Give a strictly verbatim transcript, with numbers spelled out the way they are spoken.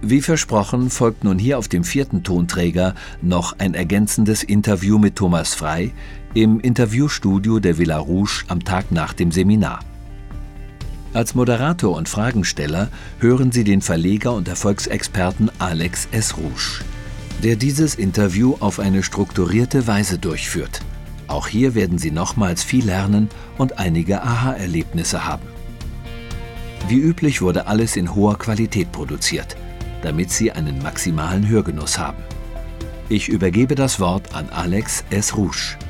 Wie versprochen folgt nun hier auf dem vierten Tonträger noch ein ergänzendes Interview mit Thomas Frey im Interviewstudio der Villa Rouge am Tag nach dem Seminar. Als Moderator und Fragensteller hören Sie den Verleger und Erfolgsexperten Alex S. Rouge, der dieses Interview auf eine strukturierte Weise durchführt. Auch hier werden Sie nochmals viel lernen und einige Aha-Erlebnisse haben. Wie üblich wurde alles in hoher Qualität produziert, damit Sie einen maximalen Hörgenuss haben. Ich übergebe das Wort an Alex S. Rouge.